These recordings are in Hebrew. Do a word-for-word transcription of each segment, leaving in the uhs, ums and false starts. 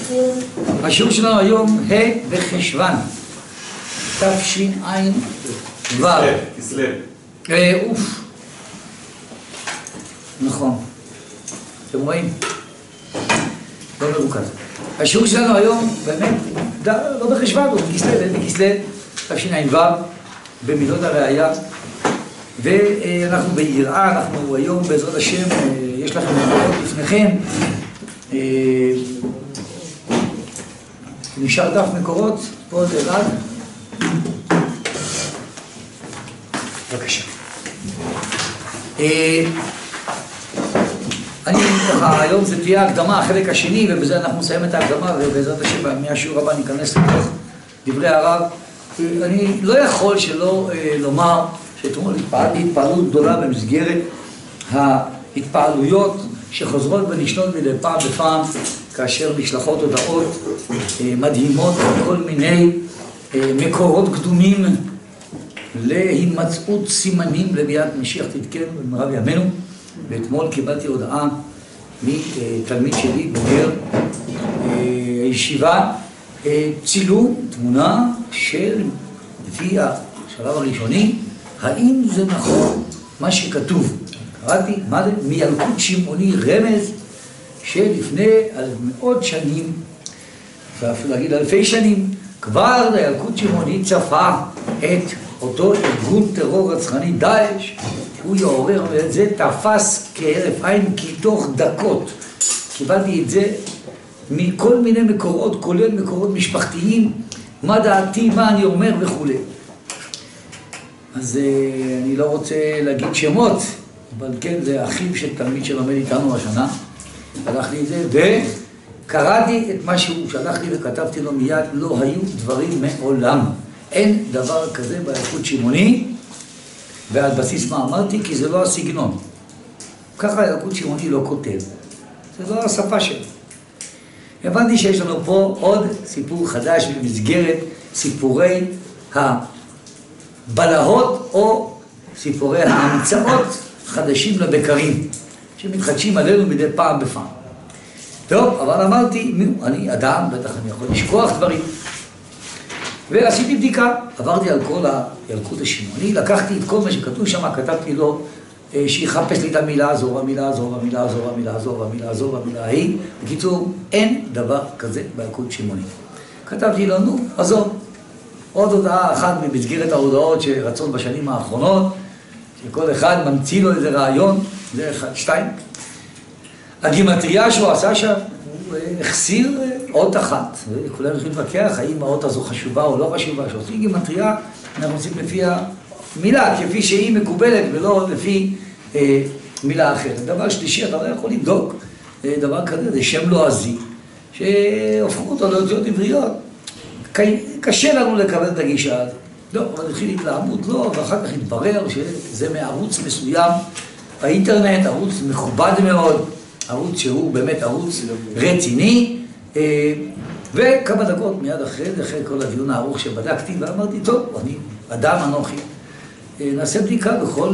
השיעור שלנו היום ה' בחשוון, תשע"ו. כסלו. אוף. נכון. אתם רואים? לא מרוכז. השיעור שלנו היום באמת, לא בחשוון, הוא בכסלו, בכסלו, תשע"ו, במילות הראייה. ואנחנו ביראה, אנחנו היום בעזרת השם, יש לכם מקורות לפניכם. נשאר דף מקורות, פה זה אלעד. בבקשה. אני ככה, היום זה תהיה ההקדמה, החלק השני, ובזה אנחנו נסיים את ההקדמה, ובעזרת השם, מהשיעור הבא ניכנס לתוך דברי הרב. אני לא יכול שלא לומר שאתמול התפעלתי התפעלות גדולה במסגרת ההתפעלויות שחוזרות ונשנות מדי פעם בפעם, כאשר נשלחות הודעות מדהימות כל מיני מקורות קדומים להימצאות סימנים לביאת משיח תתקן במהרה בימינו. ואתמול קיבלתי הודעה מתלמיד שלי בוגר הישיבה, צילום תמונה של לפי השלב הראשוני, האם זה נכון מה שכתוב. קראתי, מה זה? מילקוט שמעוני, רמז שלפני מאות שנים, ואפילו להגיד אלפי שנים, כבר הילקוט שמעוני צפה את אותו ארגון טרור רצחני דאעש, שהוא יעורר, ואת זה תפס כהרף עין, כי תוך דקות קיבלתי את זה מכל מיני מקורות, כולל מקורות משפחתיים, מה דעתי, מה אני אומר וכו'. אז אני לא רוצה להגיד שמות, אבל כן, זה אחיו של תלמיד שלומד איתנו השנה. הלך לי את זה, וקראתי את מה שהוא שלח לי וכתבתי לו מיד, לא היו דברים מעולם. אין דבר כזה בילקוט שמעוני, ועל בסיס מה אמרתי? כי זה לא הסגנון. ככה הילקוט שמעוני לא כותב. זה לא השפה שלו. הבנתי שיש לנו פה עוד סיפור חדש במסגרת סיפורי הבלהות או סיפורי ההמצאות חדשים לבקרים, שמתחדשים עלינו מדי פעם בפעם. טוב, אבל אמרתי, אני אדם, בטח אני יכול לשכוח דברים. ועשיתי בדיקה, עברתי על כל הילקוט השמעוני, לקחתי את כל מה שכתוב שם, כתבתי לו שיחפש לי את המילה הזו, והמילה הזו, והמילה הזו, והמילה הזו, והמילה הזו, והמילה ההיא. בקיצור, אין דבר כזה בילקוט שמעוני. כתבתי לו, נו, עזוב. עוד הודעה אחת במסגרת ההודעות שרצות בשנים האחרונות, שכל אחד ממציא לו איזה רעיון, זה אחד, שתיים. הגימטריה שהוא עשה שם, הוא החסיר אות אחת, וכולם יכולים להתווכח האם האות הזו חשובה או לא חשובה. כשעושים גימטריה, אנחנו עושים לפי המילה, כפי שהיא מקובלת, ולא לפי אה, מילה אחרת. דבר שלישי, אתה לא יכול לבדוק אה, דבר כזה, זה שם לועזי, שהופכו אותו לאותיות עבריות. קשה לנו לקבל את הגישה הזאת. לא, אבל התחיל התלהמות, לא, ואחר כך התברר שזה מערוץ מסוים באינטרנט, ערוץ מכובד מאוד, ערוץ שהוא באמת ערוץ רציני, וכמה דקות מיד אחרי זה, אחרי כל הדיון הארוך שבדקתי, ואמרתי, טוב, אני אדם אנוכי, נעשה בדיקה בכל,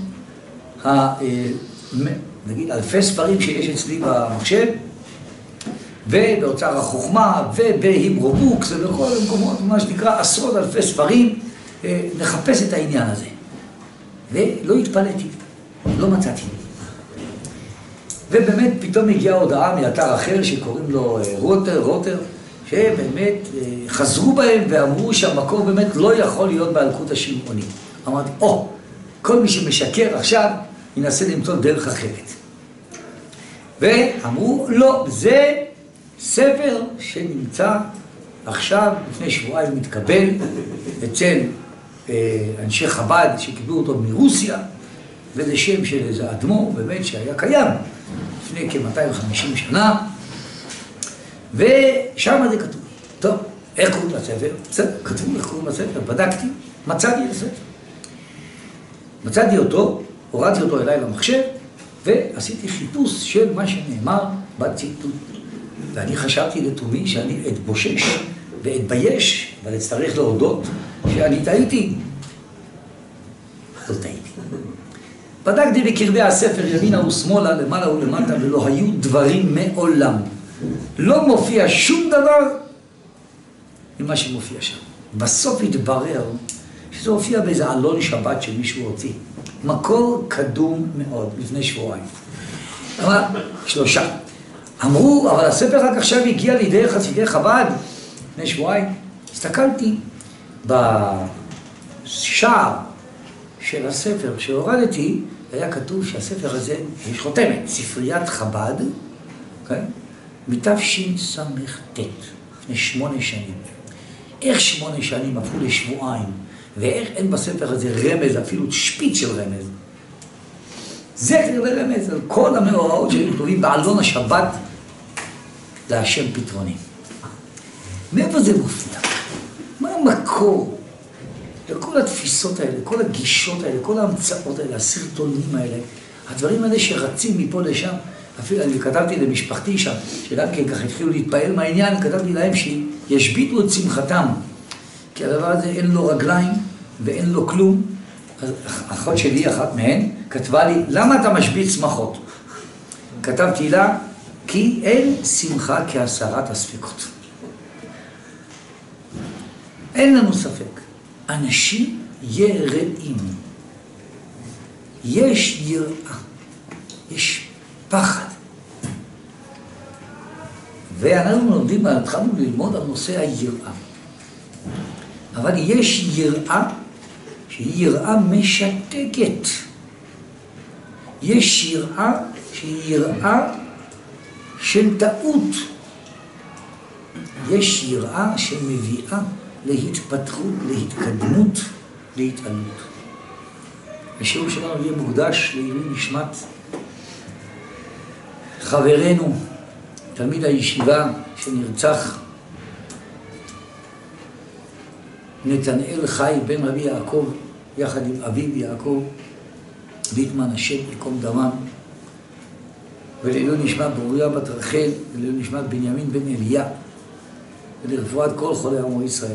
נגיד, אלפי ספרים שיש אצלי במחשב, ובאוצר החוכמה, ובהיברו בוקס, ובכל המקומות, מה שנקרא, עשרות אלפי ספרים, נחפש את העניין הזה. ולא התפלאתי, לא מצאתי. ובאמת פתאום הגיעה הודעה מאתר אחר שקוראים לו רוטר, רוטר, שבאמת חזרו בהם ואמרו שהמקור באמת לא יכול להיות בילקוט השמעוני. אמרתי, או, כל מי שמשקר עכשיו ינסה למצוא דרך אחרת. ואמרו, לא, זה ספר שנמצא עכשיו, לפני שבועיים מתקבל, אצל אנשי חב"ד שקיבלו אותו מרוסיה, וזה שם של איזה אדמו"ר, באמת שהיה קיים לפני כ-מאתיים וחמישים שנה, ושם זה כתוב. טוב, איך קוראים לספר? בסדר, כתבו איך קוראים לספר, בדקתי, מצאתי את הספר. מצאתי אותו, הורדתי אותו אליי למחשב, ועשיתי חיפוש של מה שנאמר בציטוט. ואני חשבתי לתומי שאני אתבושש ואתבייש, אבל אצטרך להודות שאני טעיתי. לא טעיתי. בדקתי בקרבי הספר ימינה ושמאלה, למעלה ולמטה, ולא היו דברים מעולם. לא מופיע שום דבר ממה שמופיע שם. בסוף התברר שזה הופיע באיזה עלון שבת שמישהו הוציא. מקור קדום מאוד, לפני שבועיים. אבל שלושה. אמרו, אבל הספר רק עכשיו הגיע לידי חסידי חב"ד, לפני שבועיים. הסתכלתי בשער של הספר שהורדתי, היה כתוב שהספר הזה, יש חותמת, ספריית חב"ד, okay? מתשס"ט, לפני שמונה שנים. איך שמונה שנים הפכו לשבועיים, ואיך אין בספר הזה רמז, אפילו שפיץ של רמז. זכר לרמז על כל המאורעות שהיו כתובים בעלון השבת להשם פתרונים. מאיפה זה מופיע? מה המקור? כל התפיסות האלה, כל הגישות האלה, כל ההמצאות האלה, הסרטונים האלה, הדברים האלה שרצים מפה לשם, אפילו אני כתבתי למשפחתי שם, שגם כן ככה התחילו להתפעל מהעניין, כתבתי להם שישביטו את שמחתם, כי הדבר הזה אין לו רגליים ואין לו כלום. אז אחות שלי, אחת מהן, כתבה לי, למה אתה משביט שמחות? כתבתי לה, כי אין שמחה כהסרת הספקות. אין לנו ספק. אנשים יראים. יש יראה. יש פחד. ואנחנו לומדים, התחלנו ללמוד על נושא היראה. אבל יש יראה שהיא יראה משתקת. יש יראה שהיא יראה של טעות. יש יראה שמביאה להתפתחות, להתקדמות, להתעלות. השיעור שלנו יהיה מוקדש לעילוי נשמת חברנו, תלמיד הישיבה שנרצח, נתנאל חי בן רבי יעקב, יחד עם אביו יעקב, ליטמן השם יקום דמם, ולעילוי נשמת ברוריה בת רחל, ולעילוי נשמת בנימין בן אליה, ולרפואת כל חולי עמו ישראל.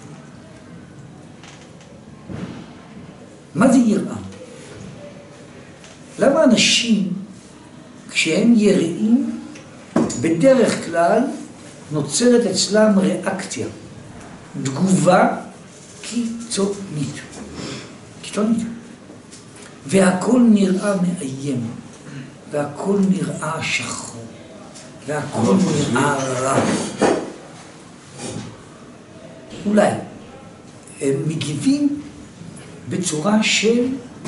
מה זה יראה? למה אנשים, כשהם יראים, בדרך כלל נוצרת אצלם ריאקציה, תגובה קיצונית. קיצונית. והכל נראה מאיים, והכל נראה שחור, והכל נראה רע. אולי הם מגיבים בצורה של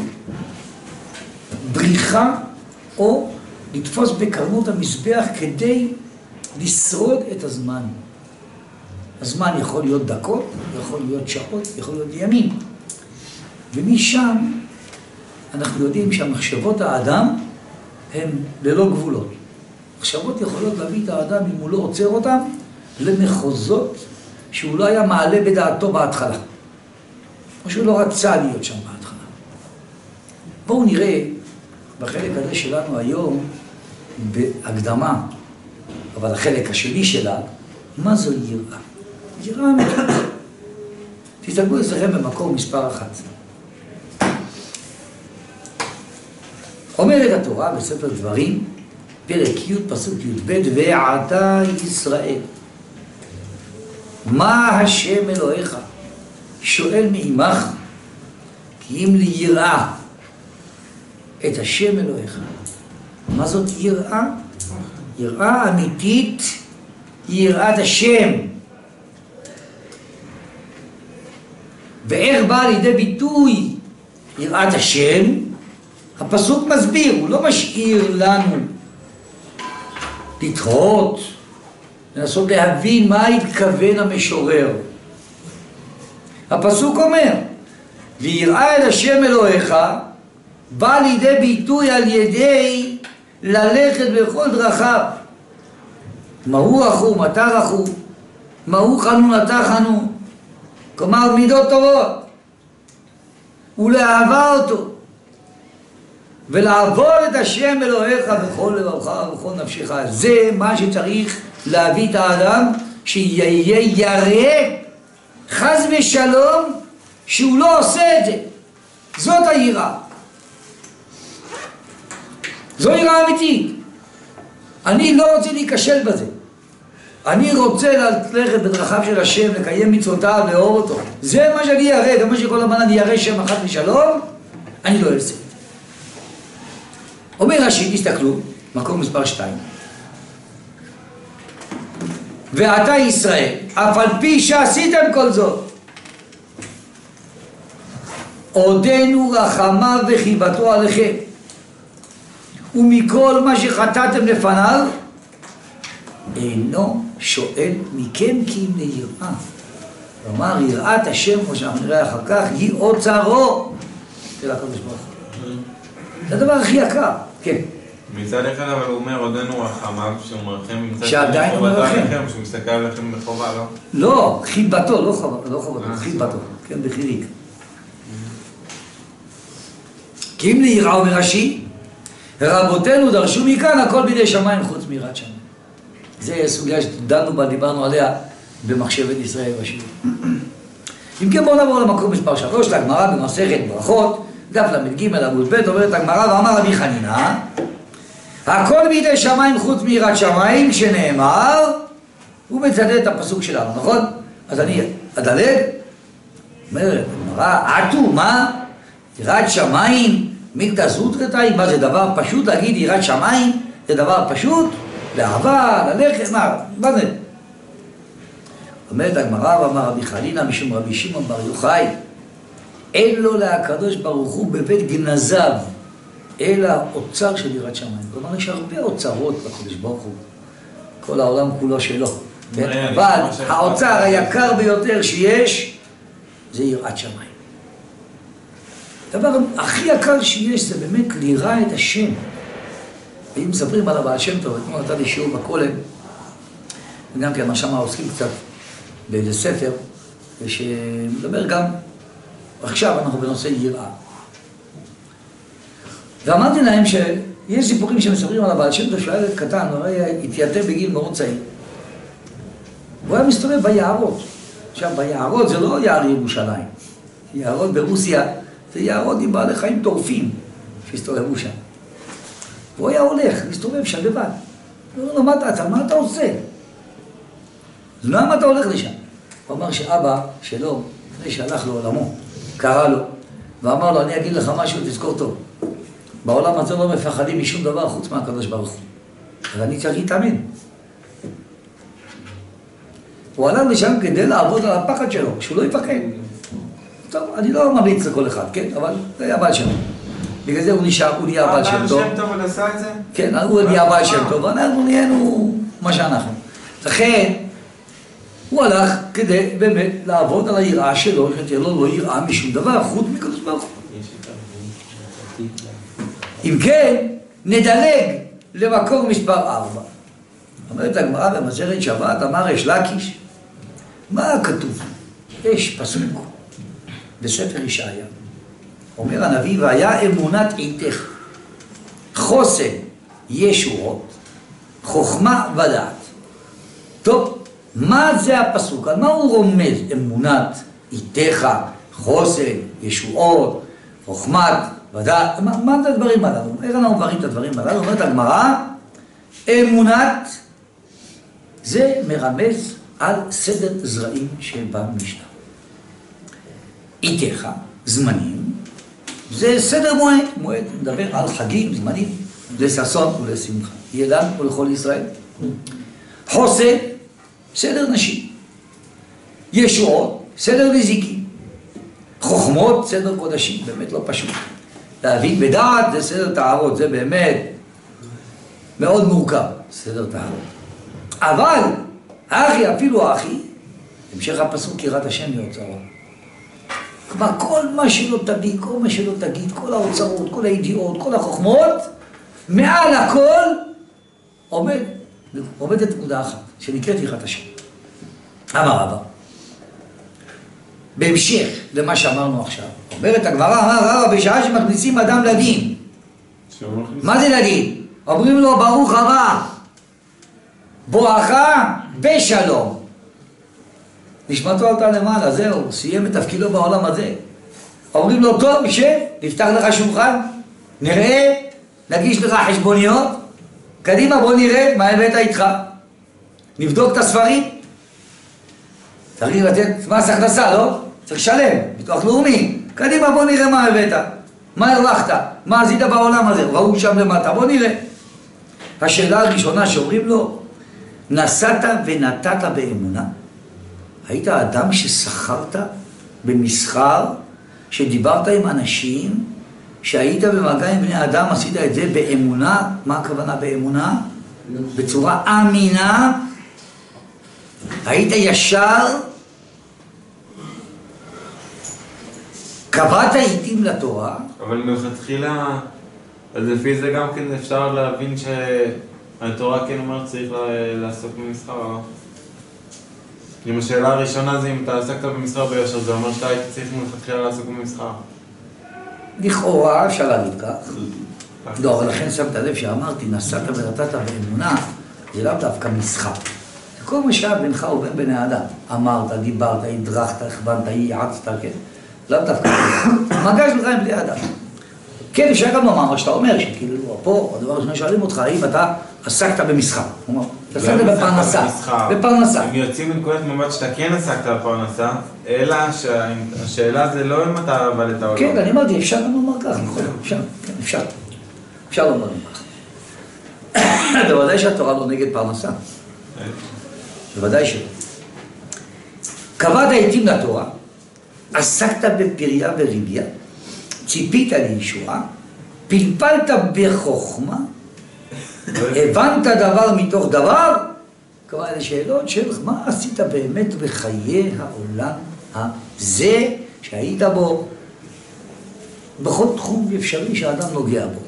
בריחה או לתפוס בקרנות המזבח כדי לשרוד את הזמן. הזמן יכול להיות דקות, יכול להיות שעות, יכול להיות ימים. ומשם אנחנו יודעים שהמחשבות האדם הן ללא גבולות. מחשבות יכולות להביא את האדם, אם הוא לא עוצר אותם, למחוזות שהוא לא היה מעלה בדעתו בהתחלה. או שהוא לא רצה להיות שם בהתחלה. בואו נראה בחלק הזה שלנו היום, בהקדמה, אבל החלק השני שלה, מה זו יראה? יראה אמיתית. תסתכלו אצלכם במקור מספר אחת. אומרת התורה בספר דברים, פרק י' פסוק י"ב, ועתה ישראל, מה השם אלוהיך שואל מעמך, כי אם לי יראה את השם אלוהיך. מה זאת יראה? יראה אמיתית היא יראת השם. ואיך באה לידי ביטוי יראת השם? הפסוק מסביר, הוא לא משאיר לנו לתהות, לנסות להבין מה התכוון המשורר. הפסוק אומר, ויראה את השם אלוהיך, בא לידי ביטוי על ידי ללכת בכל דרכיו. מהו רחום, מתי רחום, מהו חנון, אתה חנון. כלומר, מידות טובות. ולאהבה אותו. ולעבוד את השם אלוהיך בכל לבבך ובכל נפשך. זה מה שצריך להביא את האדם, שיהיה ירא חס ושלום שהוא לא עושה את זה. זאת היראה. זו יראה אמיתית. אני לא רוצה להיכשל בזה. אני רוצה ללכת בדרכיו של השם, לקיים מצוותיו, לאהוב אותו. זה מה שאני ירא, גם מה שכל הזמן אני ירא שם אחת ושלום, אני לא אעשה. אומר רש"י, תסתכלו, מקום מספר שתיים. ואתה ישראל, אף על פי שעשיתם כל זאת, עודנו רחמיו וחיבתו עליכם, ומכל מה שחטאתם לפניו, אינו שואל מכם כי אם ליראה. כלומר, יראת השם, כמו שאנחנו נראה אחר כך, היא אוצרו של הקדוש ברוך הוא. זה הדבר הכי יקר, כן. מצד אחד אבל הוא אומר עודנו רחמיו, שהוא מרחם, שעדיין הוא מרחם, שהוא מסתכל עליכם בחובה, לא? לא, חיבתו, לא חובתו, חיבתו, כן, בחיריק. כי אם ליראה אומר רש"י, רבותינו דרשו מכאן הכל בידי שמיים חוץ מיראת שמיים. זה סוגיה שדנו בה, דיברנו עליה במחשבת ישראל בשיעור. אם כן, בואו נעבור למקום מספר שלוש, לגמרא במסכת ברכות, דף למ"ג עמוד ב', אומרת הגמרא, ואמר רבי חנינא, הכל בידי שמיים חוץ מיראת שמיים, שנאמר, הוא מצטט את הפסוק שלנו, נכון? אז אני אדלג, אומרת הגמרא, עטו, מה? יראת שמיים, מילתא זוטרתא, מה זה דבר פשוט להגיד יראת שמיים? זה דבר פשוט? לאהבה, ללכת, מה? מה זה? אומרת הגמרא, ואמר רבי חנינא משום רבי שמעון בר יוחאי, אין לו לקדוש ברוך הוא בבית גנזיו, אלא אוצר של יראת שמיים. כלומר, יש הרבה אוצרות לקדוש ברוך הוא. כל העולם כולו שלו. אבל האוצר היקר ביותר שיש, זה יראת שמיים. הדבר הכי יקר שיש זה באמת ליראה את השם. אם מספרים על הבעל שם טוב, אתמול נתתי שיעור בכולל, וגם כן, מה שמה עוסקים קצת באיזה ספר, ושמדבר גם, עכשיו אנחנו בנושא יראה. ואמרתי להם שיש סיפורים שמספרים על הבעל שם טוב, שהוא היה ילד קטן, הוא היה התייתם בגיל מאוד צעיר. הוא היה מסתובב ביערות. עכשיו, ביערות זה לא יער ירושלים. יערות ברוסיה זה יערות עם בעלי חיים טורפים שהסתובבו שם. והוא היה הולך, מסתובב שם לבד. הוא אומר לו, מה אתה, מה אתה עושה? אז למה אתה הולך לשם? הוא אמר שאבא שלו, לפני שהלך לעולמו, קרא לו, ואמר לו, אני אגיד לך משהו, תזכור טוב. בעולם הזה לא מפחדים משום דבר חוץ מהקדוש ברוך הוא. אז אני צריך להתאמן. הוא הלך לשם כדי לעבוד על הפחד שלו, שהוא לא יפחד. טוב, אני לא ממליץ לכל אחד, כן? אבל זה היה בעל שם. בגלל זה הוא נשאר, הוא נהיה בעל שם טוב. בעל שם טוב עוד עשה את זה? כן, הוא נהיה בעל שם טוב, ואנחנו נהיינו מה שאנחנו. לכן, הוא הלך כדי באמת לעבוד על היראה שלו, שתהיה לו לא יראה משום דבר, חוץ מקדוש ברוך הוא. אם כן, נדלג למקור מספר ארבע. אומרת הגמרא במסכת שבת, אמר ריש לקיש, מה כתוב? יש פסוק בספר ישעיה. אומר הנביא, והיה אמונת עיתך, חוסן ישועות, חוכמה ודעת. טוב, מה זה הפסוק? על מה הוא רומז? אמונת עיתך, חוסן, ישועות, חוכמת ודעת. מה, מה זה הדברים הללו? איך אנחנו מבררים את הדברים הללו? אומרת הגמרא, אמונת זה מרמז על סדר זרעים שבמשנה. עיתך, זמנים, זה סדר מועד. מועד מדבר על חגים, זמנים, לששון ולשמחה. ילד ולכל ישראל. חוסן, סדר נשים. ישועות, סדר נזיקים. חוכמות, סדר קודשים, באמת לא פשוט. להבין בדעת זה סדר טהרות, זה באמת מאוד מורכב, סדר טהרות. אבל, אחי, אפילו אחי, המשך הפסוק יראת השם מאוצרו. כלומר, כל מה שלא תגיד, כל מה שלא תגיד, כל האוצרות, כל הידיעות, כל החוכמות, מעל הכל עומד, עומדת נקודה אחת, שנקראת יראת השם. אמר רבא. בהמשך למה שאמרנו עכשיו, אומרת הגמרא, אמר רבא, בשעה שמכניסים אדם לדין. מה זה לדין? אומרים לו, ברוך הבא, בואך בשלום. נשמתו עלתה למעלה, זהו, סיים את תפקידו בעולם הזה. אומרים לו, טוב, שב, נפתח לך שולחן, נראה, נגיש לך חשבוניות, קדימה בוא נראה מה הבאת איתך. נבדוק את הספרים. צריך לתת מס הכנסה, לא? צריך לשלם, ביטוח לאומי. קדימה, בוא נראה מה הבאת, מה הרווחת, מה עשית בעולם הזה, ראו שם למטה, בוא נראה. השאלה הראשונה שאומרים לו, נסעת ונתת באמונה? היית אדם ששכרת במסחר, שדיברת עם אנשים, שהיית במגע עם בני אדם, עשית את זה באמונה? מה הכוונה באמונה? בצורה אמינה. היית ישר, קבעת עיתים לתורה. אבל מלכתחילה, אז לפי זה גם כן אפשר להבין שהתורה כן אומרת צריך לעסוק במסחר, לא? אם השאלה הראשונה זה אם אתה עסקת במסחר ביושר, זה אומר שאתה היית צריך מלכתחילה לעסוק במסחר. לכאורה אפשר להגיד כך. לא, אבל לכן שמת לב שאמרתי, נסעת ונתת באמונה, זה לאו דווקא מסחר. זה כל מה שהיה בינך ובין בני אדם. אמרת, דיברת, הדרכת, הכוונת, ייעצת, כן? לאו דווקא. מגע שלך עם בני אדם. כן, אפשר גם לומר מה שאתה אומר, שכאילו, פה, הדבר הראשון שואלים אותך, האם אתה עסקת במסחר. כלומר, אתה עסקת בפרנסה. בפרנסה. הם יוצאים מנקודת מבט שאתה כן עסקת בפרנסה, אלא שהשאלה זה לא אם אתה עבדת או לא. כן, אני אמרתי, אפשר גם לומר כך, נכון? אפשר, כן, אפשר. אפשר לומר כך. בוודאי שהתורה לא נגד פרנסה. בוודאי שלא. קבעת עיתים לתורה, עסקת בפריה וריביה, ציפית לישועה, פלפלת בחוכמה, הבנת דבר מתוך דבר, כלומר, אלה שאלות של מה עשית באמת בחיי העולם הזה שהיית בו, בכל תחום אפשרי שהאדם נוגע בו.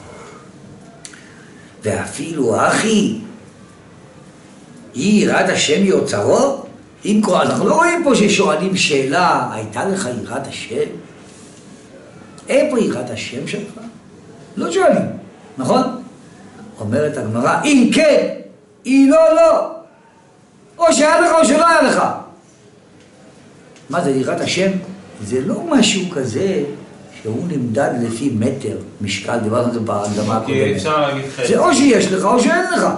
ואפילו, אחי, היא יראת השם יוצרו? אם כל, אנחנו לא רואים פה ששואלים שאלה, הייתה לך יראת השם? איפה יראת השם שלך? לא שואלים, נכון? אומרת הגמרא, אם כן, היא לא, לא. או שהיה לך או שלא היה לך. מה זה יראת השם? זה לא משהו כזה שהוא נמדד לפי מטר, משקל, דיברנו על זה בהקדמה הקודמת. זה או שיש לך או שאין לך.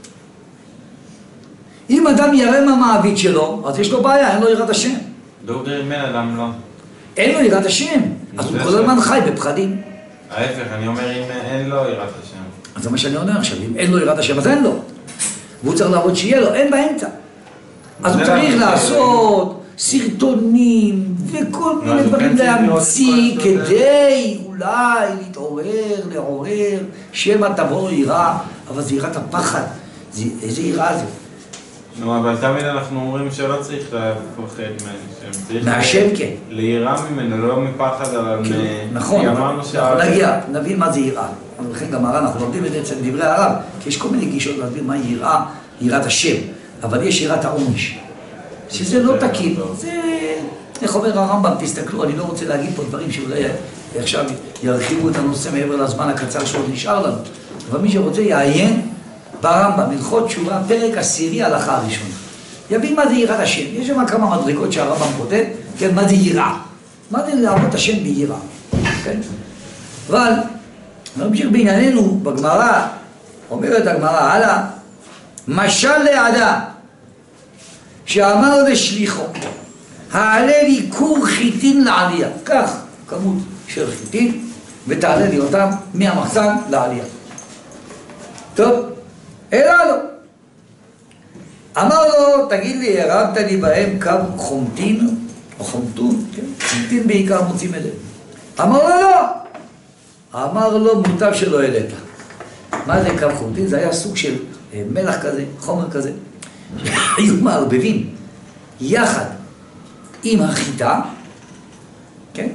אם אדם ירא מהמעביד שלו, אז יש לו בעיה, אין לו יראת השם. לא בן אדם לא. אין לו יראת השם, אז הוא כל הזמן חי בפחדים. ההפך, אני אומר אם אין לו יראת השם. אז זה מה שאני אומר עכשיו, אם אין לו יראת השם, אז אין לו. והוא צריך לעבוד שיהיה לו, אין באמצע. אז הוא צריך לעשות סרטונים וכל מיני דברים להמציא כדי אולי להתעורר, לעורר, שמא תבוא יראה, אבל זה יראת הפחד. איזה יראה זה? נו, אבל תמיד אנחנו אומרים שלא צריך לפחד מהשם. מהשם כן. ליראה ממנו, לא מפחד, אבל... נכון, נגיע, נבין מה זה יראה. לכן גם הר"ן, אנחנו לומדים את זה אצל דברי הרב, כי יש כל מיני גישות להבין מה יראה, יראת השם. אבל יש יראת העונש, שזה לא תקין. זה, איך אומר הרמב"ם, תסתכלו, אני לא רוצה להגיד פה דברים שאולי עכשיו ירחיבו את הנושא מעבר לזמן הקצר שעוד נשאר לנו. אבל מי שרוצה יעיין ברמב"ם, הלכות תשובה, פרק עשירי, הלכה הראשונה. יבין מה זה יראת השם. יש שם כמה מדרגות שהרמב"ם כותב, כן, מה זה יראה. מה זה לעבוד השם ביראה, כן? אבל, נמשיך בענייננו, בגמרא, אומרת הגמרא, הלאה, משל לאדם, שאמר לשליחו, העלה לי כור חיטין לעלייה, כך כמות של חיטין, ותעלה לי אותם מהמחסן לעלייה. טוב, אלא לו. אמר לו, תגיד לי, הרמת לי בהם קו חומטין, או חומטון, כן? חומטין בעיקר מוצאים את זה. אמר לו, לא. אמר לו, מוטב שלא העלית. מה זה קו חומטין? זה היה סוג של מלח כזה, חומר כזה, שהיו מערבבים יחד עם החיטה, כן?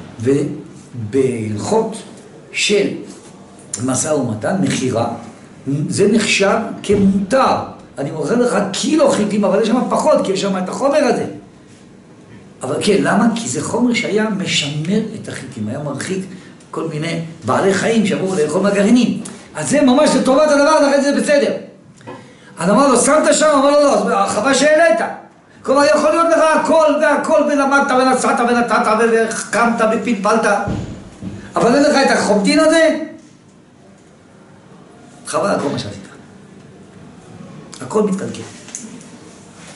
ובהלכות של משא ומתן, מחירה, זה נחשב כמותר. אני מוכר לך קילו חיטים, אבל יש שם פחות, כי יש שם את החומר הזה. אבל כן, למה? כי זה חומר שהיה משמר את החיטים, היה מרחיק כל מיני בעלי חיים שעברו לאכול מהגרעינים. אז זה ממש לטובת הדבר, לכן זה בסדר. אז אמר לו, שמת שם? אמר לו, לא, אז חבל שהעלית. כלומר, יכול להיות לך הכל והכל, ולמדת ונסעת ונתת וקמת ופלפלת. אבל אין לך את החומטין הזה? חבל הכל מה שעשית. הכל מתקלקל.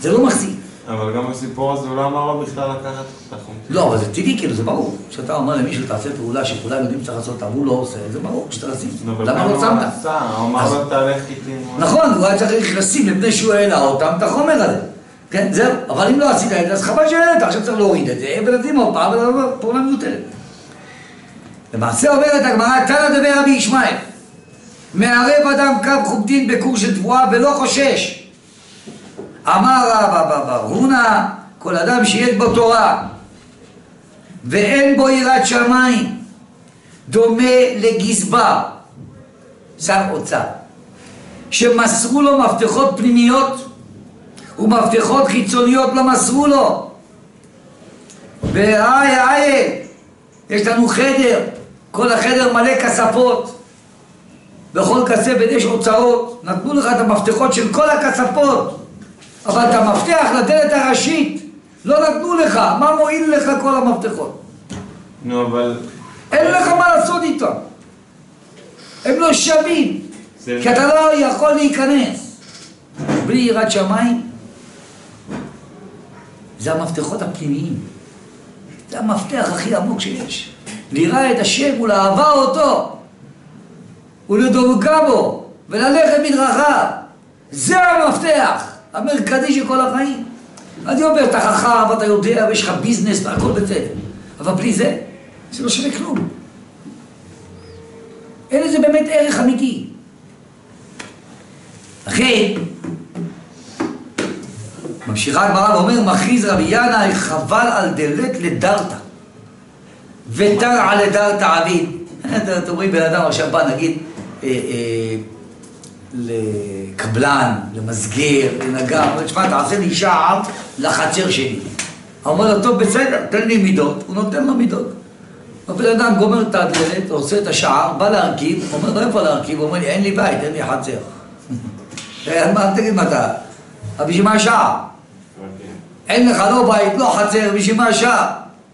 זה לא מחזיק. אבל גם בסיפור הזה הוא לא אמר לו בכלל לקחת את החומטים. לא, אבל זה טבעי, כאילו, זה ברור. כשאתה אומר למישהו, תעשה פעולה שכולם יודעים שצריך לעשות, הוא לא עושה, זה ברור, שאתה עושים. למה לא שמת? הוא אמר לו תהלך איתי. נכון, הוא היה צריך לשים לפני שהוא העלה אותם את החומר הזה. כן, זהו. אבל אם לא עשית את זה, אז חבל שהעלית, עכשיו צריך להוריד את זה, ולשים עוד פעם, פעולה מיותרת. למעשה אומרת הגמרא, תנא דבר רבי ישמעאל, מערב אדם קו חומטין בכור של תבואה ולא חושש. אמר רב הונא, כל אדם שיש בו תורה ואין בו יראת שמיים דומה לגזבר, שר אוצר, שמסרו לו מפתחות פנימיות ומפתחות חיצוניות לא מסרו לו. ואיי איי, יש לנו חדר, כל החדר מלא כספות, בכל כספת יש אוצרות, נתנו לך את המפתחות של כל הכספות, אבל את המפתח לדלת הראשית לא נתנו לך. מה מועיל לך כל המפתחות? נו, אבל... אין לך מה לעשות איתם, הם לא שווים, כי אתה לא יכול להיכנס בלי יראת שמיים. זה המפתחות הפנימיים, זה המפתח הכי עמוק שיש, לראה את השם ולאהבה אותו ולדבקה בו וללכת בדרכיו. זה המפתח המרכזי של כל החיים. אני אומר, אתה חכם ואתה יודע ויש לך ביזנס והכל בסדר, אבל בלי זה, זה לא שווה כלום. אין לזה באמת ערך אמיתי. לכן ממשיכה הגמרא ואומר, מכריז רבי ינאי, חבל על דלת לדרתא ותרעא לדרתא עביד. אתם רואים בן אדם עכשיו בא נגיד אה, אה, לקבלן, למסגר, לנגר, אומר, תשמע, תעשה לי שער לחצר שלי. הוא אומר לו, טוב, בסדר, תן לי מידות. הוא נותן לו מידות. הבן אדם גומר את הדלת, עושה את השער, בא להרכיב, הוא אומר, לא איפה להרכיב? הוא אומר לי, אין לי בית, אין לי חצר. מה, תגיד מה אתה? אבל בשביל מה השער? אין לך לא בית, לא חצר, בשביל מה השער?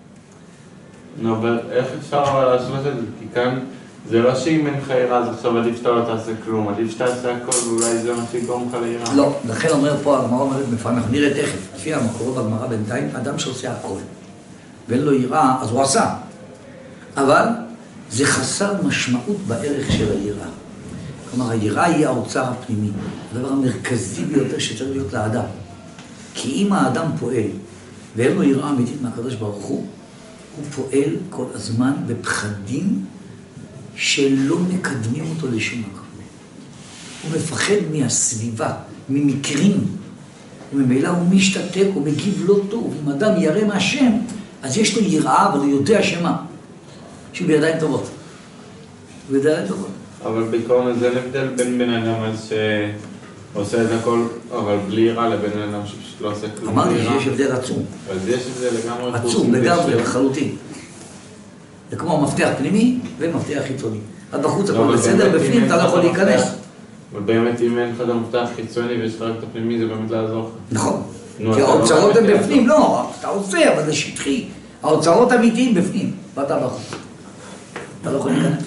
נו, אבל איך אפשר לעשות את זה? כי כאן זה לא שאם אין לך יראה, אז עכשיו עדיף שאתה לא תעשה כלום, עדיף שתעשה הכל, ואולי זה מה שיגרום לך ליראה. לא, לכן אומר פה, הגמרא אומרת בפעם, אנחנו נראה תכף, לפי המקורות בגמרא בינתיים, אדם שעושה הכל, ואין לו יראה, אז הוא עשה. אבל זה חסר משמעות בערך של היראה. כלומר, היראה היא האוצר הפנימי, הדבר המרכזי ביותר שצריך להיות לאדם. כי אם האדם פועל, ואין לו יראה אמיתית מהקדוש ברוך הוא, הוא פועל כל הזמן בפחדים שלא מקדמים אותו לשום מקום. הוא מפחד מהסביבה, ממקרים, וממילא הוא משתתק, הוא מגיב לא טוב. אם אדם ירא מהשם, אז יש לו יראה, אבל הוא יודע שמה? שהוא בידיים טובות. הוא בידיים טובות. אבל בעיקרון זה הבדל בין בן אדם אז שעושה את הכל, אבל בלי יראה, לבין בן אדם שפשוט לא עושה כלום. אמרתי שיש הבדל עצום. אז יש את זה לגמרי... עצום, לגמרי, לחלוטין. זה כמו מפתח פנימי ומפתח חיצוני. עד בחוץ הכל בסדר, בפנים אתה לא יכול להיכנס. אבל באמת אם אין לך את המפתח חיצוני ויש לך רק את הפנימי, זה באמת לעזור לך. נכון. כי האוצרות הן בפנים, לא, אתה עושה, אבל זה שטחי. האוצרות אמיתיים בפנים, ואתה בחוץ. אתה לא יכול להיכנס.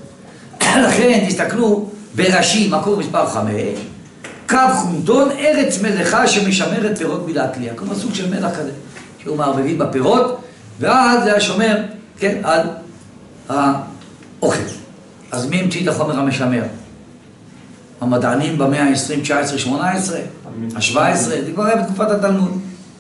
לכן תסתכלו ברש"י, מקור מספר חמש, קו חומטון, ארץ מלאכה שמשמרת פירות מלהקליע. כמו סוג של מלח כזה, שהוא מערבבים בפירות, ואז זה השומר, כן, על האוכל. אז מי המציא את החומר המשמר? המדענים במאה ה-עשרים, תשע עשרה, שמונה עשרה, ה-שבע עשרה, זה כבר היה בתקופת התלמוד.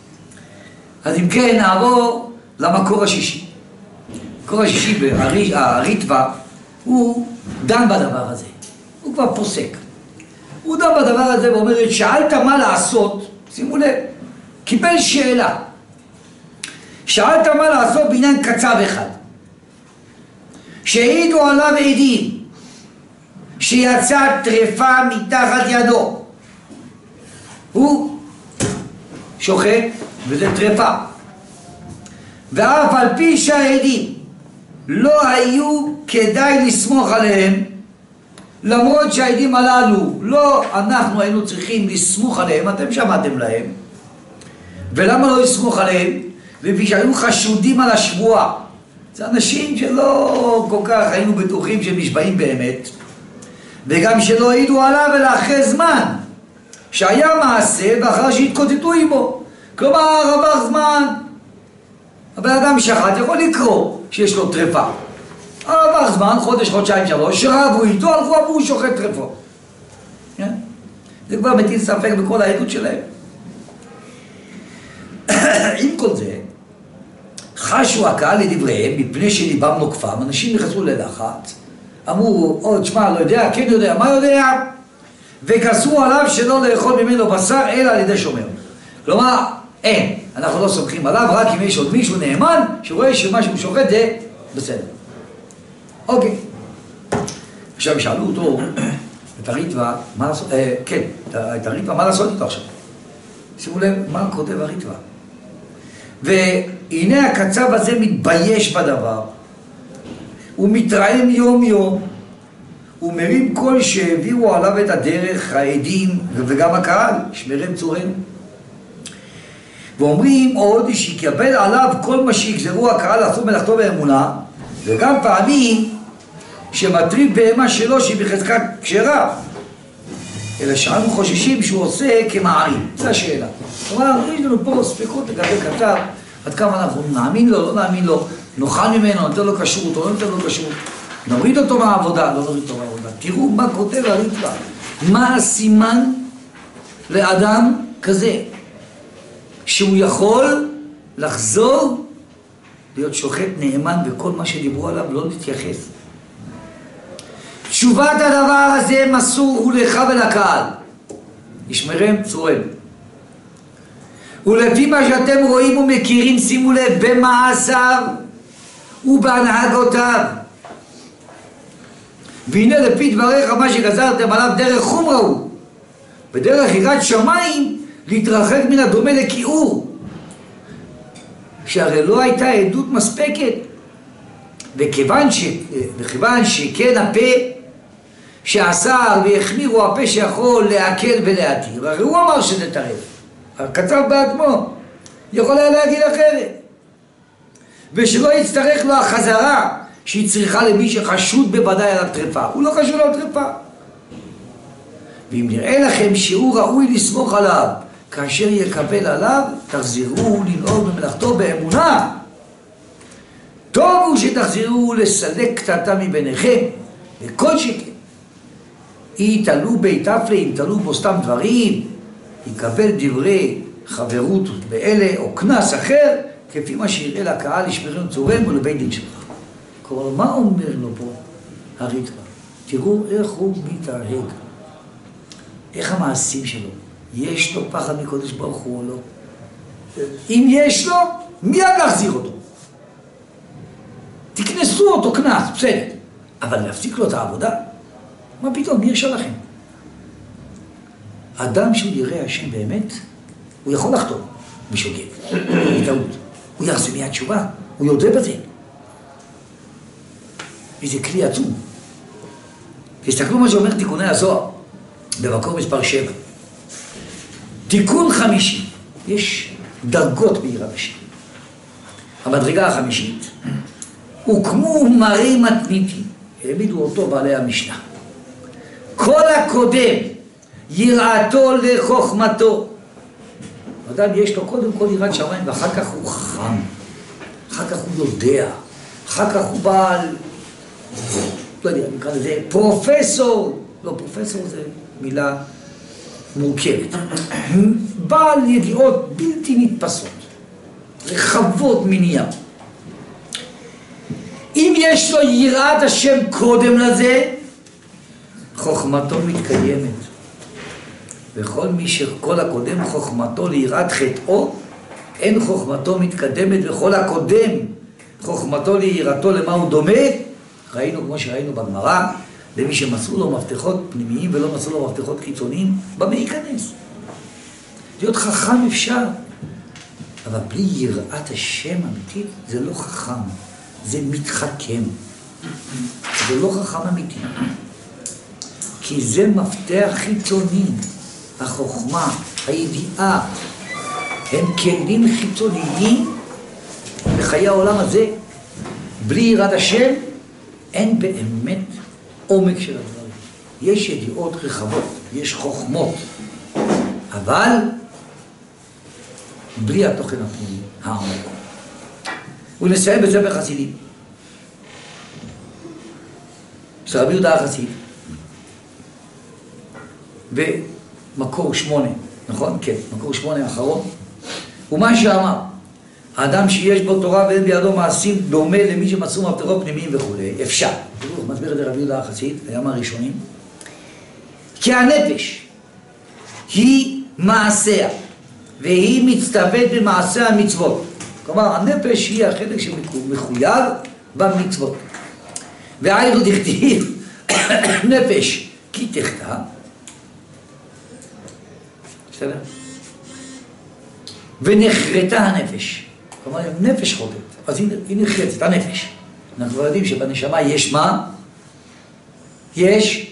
אז אם כן, נעבור למקור השישי. המקור השישי, הריטב"א, הוא דן בדבר הזה. הוא כבר פוסק. הוא דן בדבר הזה ואומר, שאלת מה לעשות, שימו לב, קיבל שאלה. שאלת מה לעשות בעניין קצב אחד. שהעידו עליו עדים, שיצא טרפה מתחת ידו. הוא שוחט, וזה טרפה. ואף על פי שהעדים לא היו כדאי לסמוך עליהם, למרות שהעדים הללו לא אנחנו היינו צריכים לסמוך עליהם, אתם שמעתם להם. ולמה לא לסמוך עליהם? לפי שהיו חשודים על השבועה. זה אנשים שלא כל כך היינו בטוחים שהם נשבעים באמת, וגם שלא העידו עליו אלא אחרי זמן שהיה מעשה ואחר שהתקוטטו עמו. כלומר, עבר זמן, הבן אדם שחט יכול לקרוא שיש לו טרפה. עבר זמן, חודש, חודשיים, שלוש, שרבו איתו, הלכו עברו שוחט טרפות. זה כבר מטיל ספק בכל העדות שלהם. עם כל זה, חשו הקהל לדבריהם, מפני שליבם נוקפם, אנשים נכנסו ללחץ, אמרו, עוד תשמע, לא יודע, כן יודע, מה יודע? וכסו עליו שלא לאכול ממנו בשר, אלא על ידי שומר. כלומר, אין, אנחנו לא סומכים עליו, רק אם יש עוד מישהו נאמן, שרואה שמה שהוא שוחט זה בסדר. אוקיי. עכשיו שאלו אותו, את הריטווה, מה לעשות, אה, כן, את הריטווה, מה לעשות איתו עכשיו? שימו לב, מה כותב הריטווה? והנה הקצב הזה מתבייש בדבר, הוא מתרעם יום יום, הוא מרים כל שהביאו עליו את הדרך, העדים וגם הקהל, שמרם צורם. ואומרים עוד שיקבל עליו כל מה שיגזרו הקהל לעשות מלאכתו באמונה, וגם פעמים שמטריד בהמה שלו שהיא בחזקת כשרה, אלא שאנו חוששים שהוא עושה כמערים. זו השאלה. כלומר, יש לנו פה ספקות לגבי כתב, עד כמה אנחנו נאמין לו, לא נאמין לו, נאכל ממנו, נתן לו כשרות, או לא נתן לו כשרות, נוריד אותו מהעבודה, לא נוריד אותו מהעבודה. תראו מה כותב הריטווה, מה הסימן לאדם כזה, שהוא יכול לחזור להיות שוחט נאמן וכל מה שדיברו עליו לא נתייחס. תשובת הדבר הזה מסור הוא לך ולקהל, ישמרם צורם. ולפי מה שאתם רואים ומכירים, שימו לב, במעשיו ובהנהגותיו. והנה לפי דבריך מה שגזרתם עליו דרך חומרה הוא, בדרך יראת שמיים להתרחק מן הדומה לכיעור, שהרי לא הייתה עדות מספקת, וכיוון, ש... וכיוון שכן הפה שאסר והחמירו הפה שיכול להקל ולהתיר, הרי הוא אמר שזה טרף, הכתב בעצמו יכול היה להגיד אחרת, ושלא יצטרך לו החזרה שהיא צריכה למי שחשוד בוודאי על הטרפה, הוא לא חשוד על הטרפה. ואם נראה לכם שהוא ראוי לסמוך עליו כאשר יקבל עליו, תחזרו לנהוג במלאכתו באמונה. טוב הוא שתחזרו לסלק קטטה מביניכם, וכל שכן אי תלו בית אפלה, אם תלו בו סתם דברים, יקבל דברי חברות באלה או כנס אחר, כפי מה שיראה לקהל ישמרם צורם ולבית דין שלך. כלומר, מה אומר לו פה הריטווה? תראו איך הוא מתנהג, איך המעשים שלו. יש לו פחד מקודש ברוך הוא או לא? אם יש לו, מיד להחזיר אותו. תכנסו אותו כנס, בסדר. אבל להפסיק לו את העבודה? מה פתאום, מי הרשה לכם? אדם שהוא יראה השם באמת, הוא יכול לחתום בשוגג, בטעות. הוא יעשה מיד תשובה, הוא יודע בזה. וזה כלי עצום. תסתכלו מה שאומר תיקוני הזוהר, במקור מספר שבע. תיקון חמישי, יש דרגות ביראת השם. המדרגה החמישית, הוקמו מראי מתניתים, העמידו אותו בעלי המשנה. כל הקודם יראתו לחוכמתו. אדם יש לו קודם כל יראת שמיים, ואחר כך הוא חכם, אחר כך הוא יודע, אחר כך הוא בעל, לא יודע, נקרא לזה פרופסור, לא פרופסור זה מילה מורכבת, בעל ידיעות בלתי נתפסות, רחבות מניין. אם יש לו יראת השם קודם לזה, חוכמתו מתקיימת. וכל מי שכל הקודם חוכמתו ליראת חטאו, אין חוכמתו מתקדמת, וכל הקודם חוכמתו ליראתו למה הוא דומה, ראינו כמו שראינו בגמרא, למי שמצאו לו מפתחות פנימיים ולא מצאו לו מפתחות חיצוניים, במה ייכנס? להיות חכם אפשר, אבל בלי יראת השם אמיתית זה לא חכם, זה מתחכם, זה לא חכם אמיתי, כי זה מפתח חיצוני. החוכמה, הידיעה, הם כלים חיצוניים בחיי העולם הזה. בלי יראת השם אין באמת עומק של הדברים. יש ידיעות רחבות, יש חוכמות, אבל בלי התוכן הפנימי, העמוק. ונסיים בזה בחסידים. של רבי יהודה החסיד, ומקור שמונה, נכון? כן, מקור שמונה האחרון. ומה שאמר, האדם שיש בו תורה ואין בידו מעשים דומה למי שמצאו מפתחות פנימיים וכו', אפשר. תראו, מסביר את זה רבי יהודה החסיד, היה מהראשונים. כי הנפש היא מעשיה, והיא מצטוות במעשה המצוות. כלומר, הנפש היא החלק שמחויב במצוות. והיינו דכתיב נפש כי תחטא. בסדר? ונחרטה הנפש. כלומר, נפש חוטאת. אז היא נחרטת, הנפש. אנחנו כבר יודעים שבנשמה יש מה? יש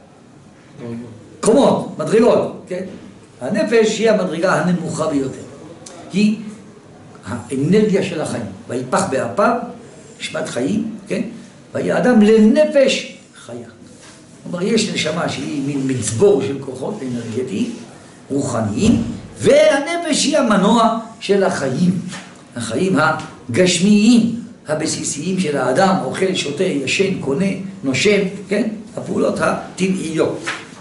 קומות, מדרגות, כן? הנפש היא המדרגה הנמוכה ביותר. היא האנרגיה של החיים. ויפח באפיו, נשמת חיים, כן? ויהיה אדם לנפש חיה. כלומר, יש נשמה שהיא מין מצבור של כוחות אנרגטיים, רוחניים, והנפש היא המנוע של החיים. החיים הגשמיים, הבסיסיים של האדם, אוכל, שותה, ישן, קונה, נושם, כן? הפעולות הטבעיות.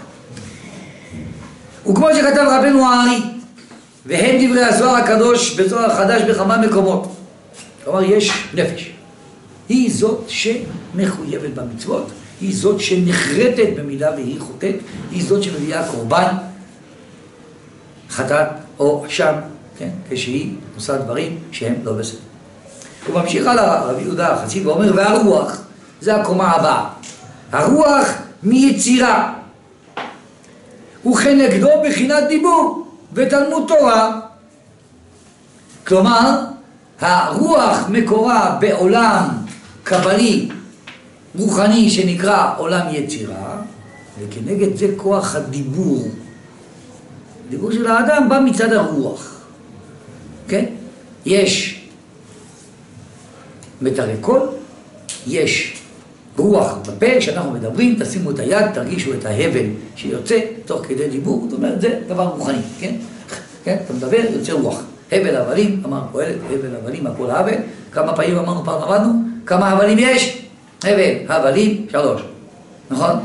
וכמו שכתב רבנו הארי, והם דברי הזוהר הקדוש בזוהר החדש בכמה מקומות. כלומר, יש נפש. היא זאת שמחויבת במצוות, היא זאת שנחרטת במידה והיא חוטאת, היא זאת שמביאה קורבן, חטאת או אשם, כן? כשהיא עושה דברים שהם לא בסדר. הוא ממשיך על רבי יהודה החסיד ואומר, והרוח, זה הקומה הבאה. הרוח מיצירה. וכנגדו בחינת דיבור ותלמוד תורה. כלומר, הרוח מקורה בעולם קבלי רוחני שנקרא עולם יצירה, וכנגד זה כוח הדיבור. הדיבור של האדם בא מצד הרוח. כן? יש מיתרי קול, יש רוח בפה, כשאנחנו מדברים, תשימו את היד, תרגישו את ההבל שיוצא תוך כדי דיבור, זאת אומרת, זה דבר רוחני, כן? כן? אתה מדבר, יוצא רוח. הבל הבלים, אמר קהלת, הבל הבלים, הכל הבל. כמה פעמים אמרנו, פעם למדנו? כמה הבלים יש? הבל, הבלים, שלוש. נכון?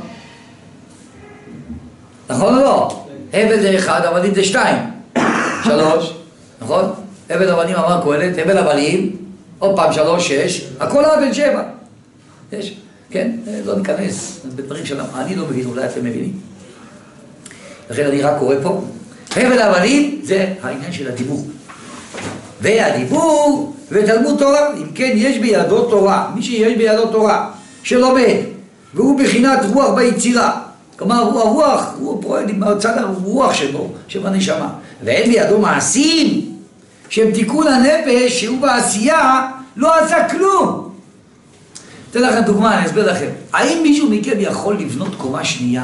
נכון או לא? הבל זה אחד, הבלים זה שתיים. שלוש. נכון? הבל הבלים אמר קהלת, הבל הבלים, עוד פעם שלוש, שש, הכל הבל שבע. יש, כן? לא ניכנס בדברים שלנו, אני לא מבין, אולי אתם מבינים. לכן אני רק קורא פה. הבל הבלים זה העניין של הדיבור. והדיבור ותלמוד תורה, אם כן יש בידו תורה, מי שיש בידו תורה שלומד, והוא בחינת רוח ביצירה, כלומר הוא הרוח, הוא פועל עם הצד הרוח שבו, שבנשמה, ואין בידו מעשים שהם תיקון הנפש שהוא בעשייה לא עשה כלום. אתן לכם דוגמה, אני אסביר לכם. האם מישהו מכם יכול לבנות קומה שנייה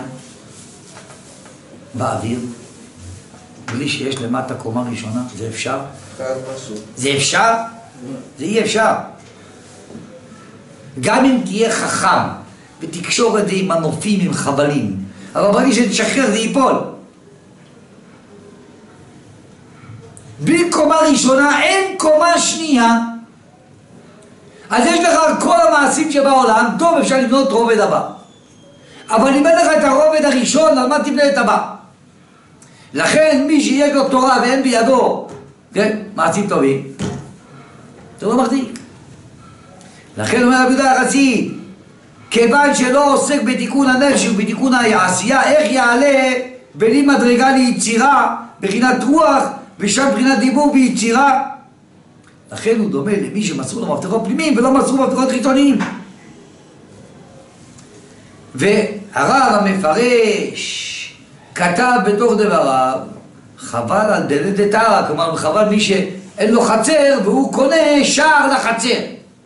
באוויר בלי שיש למטה קומה ראשונה? זה אפשר? זה אפשר? זה אי אפשר. גם אם תהיה חכם ותקשור את זה עם מנופים, עם חבלים, אבל ברגע שתשחרר זה ייפול. בלי קומה ראשונה אין קומה שנייה. אז יש לך כל המעשים שבעולם, טוב, אפשר לבנות רובד הבא. אבל אם אין לך את הרובד הראשון, על מה תבנה את הבא? לכן מי שיש לו תורה ואין בידו, כן, מעשים טובים, זה לא מחזיק. לכן אומר רבי יהודה החסיד, כיוון שלא עוסק בתיקון הנפש ובתיקון העשייה, איך יעלה בלי מדרגה ליצירה, בחינת רוח, ושם בחינת דיבור ביצירה? לכן הוא דומה למי שמסרו לו מפתחות פנימיים ולא מסרו מפתחות חיצוניים. והרב המפרש כתב בתוך דבריו, חבל על דלת דתרא, כלומר חבל מי שאין לו חצר והוא קונה שער לחצר.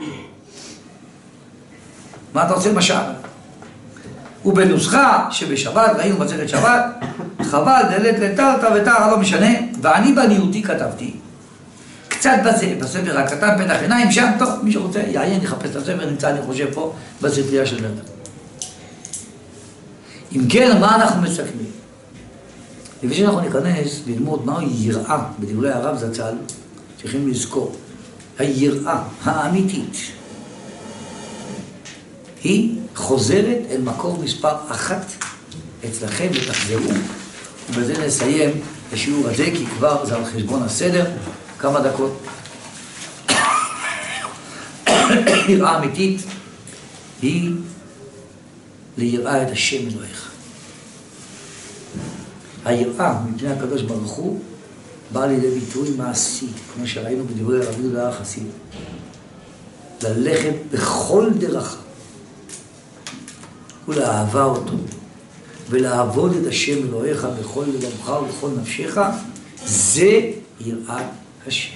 מה אתה עושה בשער? ובנוסחה שבשבת, ראינו מסכת שבת, חבל דלת דתרא ותרא לא משנה, ואני בניותי כתבתי קצת בזה, בספר הקטן, פתח עיניים שם, טוב, מי שרוצה יעיין, יחפש את הספר, נמצא אני חושב פה בספרייה של מרדכי. אם כן, מה אנחנו מסכמים? לפני שאנחנו ניכנס ללמוד מהו יראה בדברי הרב זצ"ל, צריכים לזכור, היראה האמיתית היא חוזרת אל מקור מספר אחת אצלכם ותחזרו, ובזה נסיים את השיעור הזה, כי כבר זה על חשבון הסדר, כמה דקות. יראה אמיתית היא ליראה את השם אלוהיך. היראה מפני הקדוש ברוך הוא באה לידי ביטוי מעשי, כמו שראינו בדברי רבי יהודה החסיד. ללכת בכל דרכיו ולאהבה אותו ולעבוד את השם אלוהיך בכל לבבך ובכל נפשך, זה יראת השם.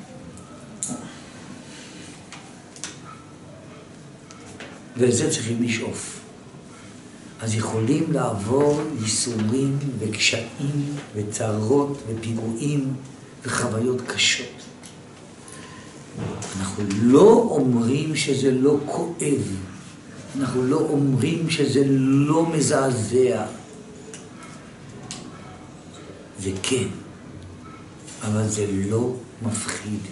ולזה צריכים לשאוף. אז יכולים לעבור ייסורים וקשיים וצרות ופיגועים וחוויות קשות. אנחנו לא אומרים שזה לא כואב. אנחנו לא אומרים שזה לא מזעזע. זה כן, אבל זה לא מפחיד.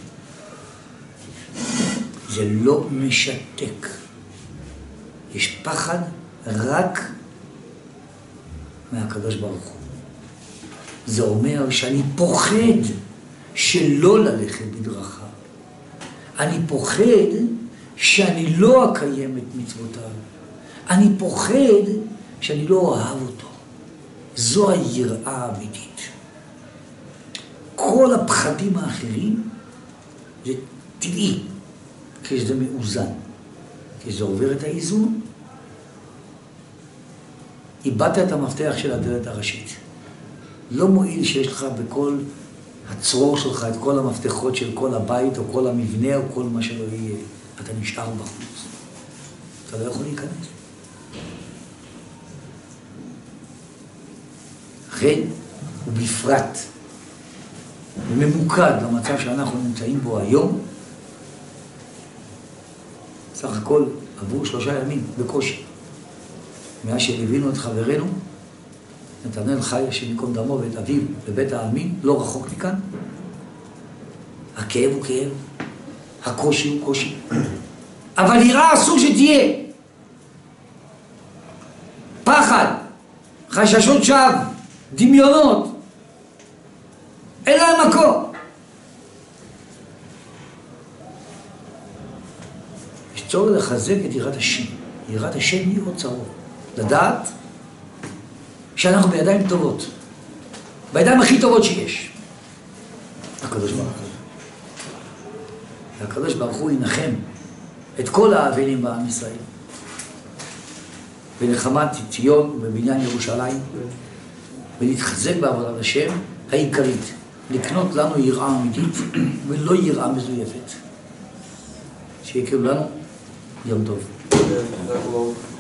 זה לא משתק. יש פחד רק מהקדוש ברוך הוא. זה אומר שאני פוחד שלא ללכת בדרכיו. אני פוחד שאני לא אקיים את מצוותיו. אני פוחד שאני לא אוהב אותו. זו היראה האמיתית. כל הפחדים האחרים זה טבעי, כשזה מאוזן. כשזה עובר את האיזון, איבדת את המפתח של הדלת הראשית. לא מועיל שיש לך בכל הצרור שלך את כל המפתחות של כל הבית או כל המבנה או כל מה שלא יהיה. אתה נשאר בחוץ. אתה לא יכול להיכנס. לכן, ובפרט, ממוקד למצב שאנחנו נמצאים בו היום, סך הכל עברו שלושה ימים בקושי. מאז שהבינו את חברנו, נתנאל חי שמקום דמו ואת אביו בבית העלמין, לא רחוק מכאן. הכאב הוא כאב, הקושי הוא קושי. אבל יראה אסור שתהיה. פחד, חששות שווא, דמיונות. אין להם מקום. יש צורך לחזק את יראת השם. יראת השם היא אוצרות. לדעת שאנחנו בידיים טובות. בידיים הכי טובות שיש. הקדוש ברוך הוא. והקדוש ברוך הוא ינחם את כל האבלים בעם ישראל. בנחמת ציון ובבניין ירושלים. ולהתחזק בעבודת השם העיקרית. לקנות לנו יראה אמיתית ולא יראה מזויפת. שיקראו לנו יום טוב.